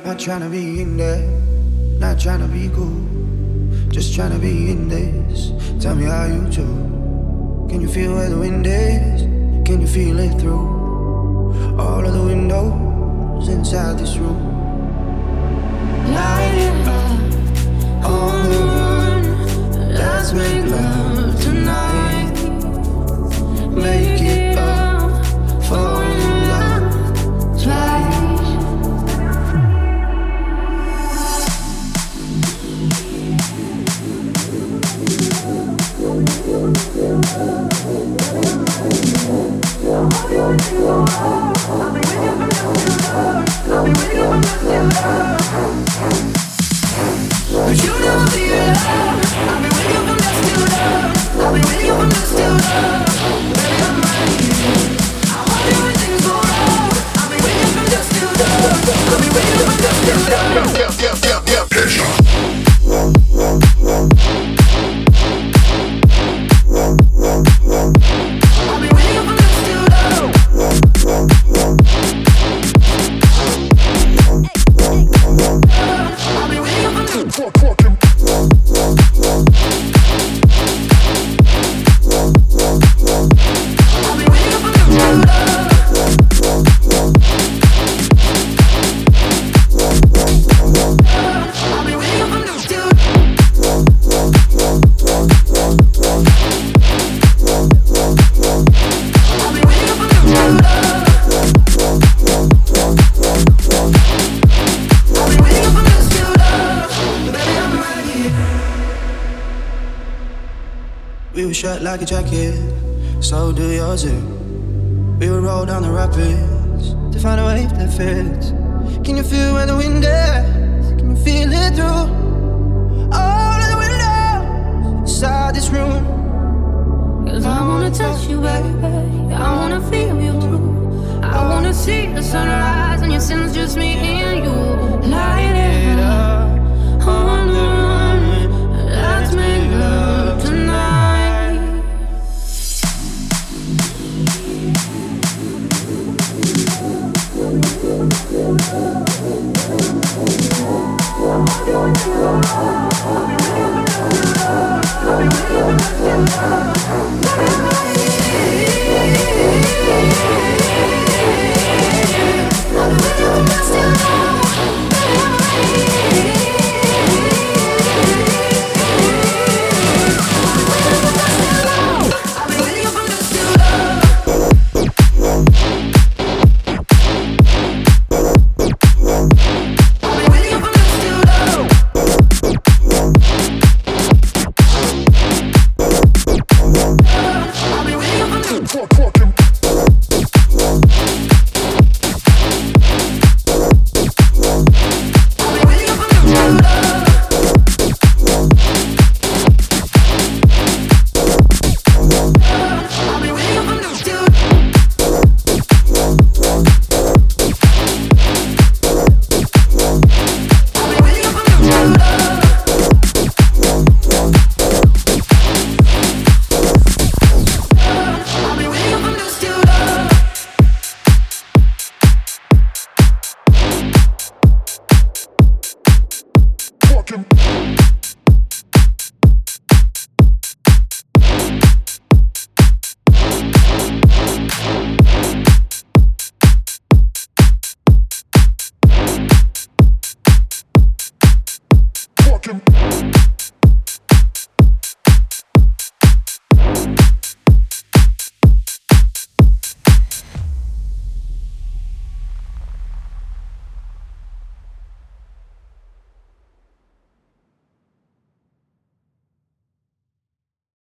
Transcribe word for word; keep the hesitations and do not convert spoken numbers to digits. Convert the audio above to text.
Not tryna be in there, not tryna be cool, just tryna be in this. Tell me how you do. Can you feel where the wind is? Can you feel it through all of the windows inside this room? Light it up on the run. Let's make love tonight. Make it up for love twice. But you know the love. I've been with you from dusk till dawn. I've been with you from dusk till dawn. Baby, I'm right here. I want you when things go wrong. I've been with you from dusk till dawn. I've been with you from dusk till dawn. Yeah, yeah, yeah, yeah, yeah. We were shut like a jacket, so do yours too. We would roll down the rapids to find a wave that fits. Can you feel where the wind is? Can you feel it through all of the windows inside this room? Cause I wanna touch you, baby. I wanna feel you. I wanna see the sunrise and your sins, just me and you. Light it up on the run. Let's make love tonight. I'll be